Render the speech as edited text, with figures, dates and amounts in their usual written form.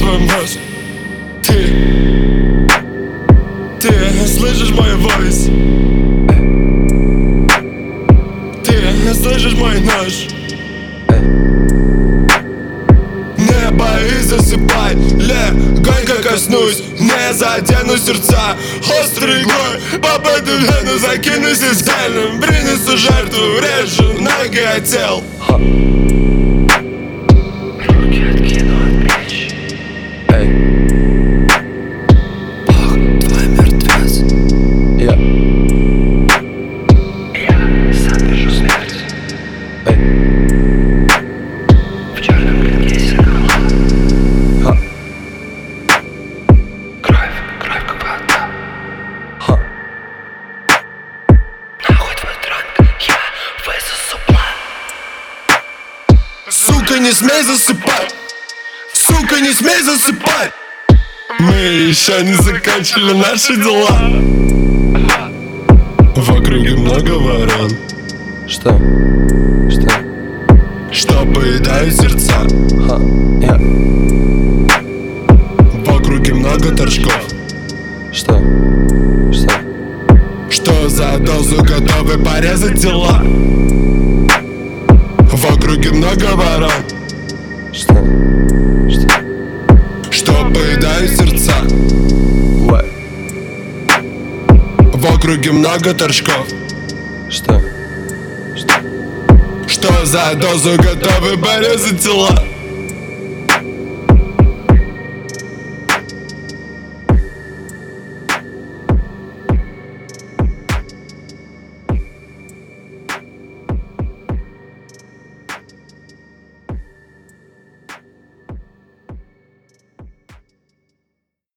твой мозг. Ты слышишь мой войс? Ты слышишь мой нож? Не боись, засыпай, легонько коснусь, не задену сердца острой иглой, попаду в вену, закинусь изгальным, принесу жертву, режу ноги от тел. Руки откину от плеч. Бог, твой мертвец. Я сам вижу смерть. В черном клинке зеркала. Кровь как вода. Нахуй твой транк, я высосу план. Сука, не смей засыпать! Сука, не смей засыпать! Мы еще не закончили наши дела. В округе много ворон, Что? что поедают сердца. В округе много торчков, Что? что за дозу готовы порезать тела. В округе много ворон, что поедают сердца. В округе много торчков, Что? что за дозу готовы порезать тела.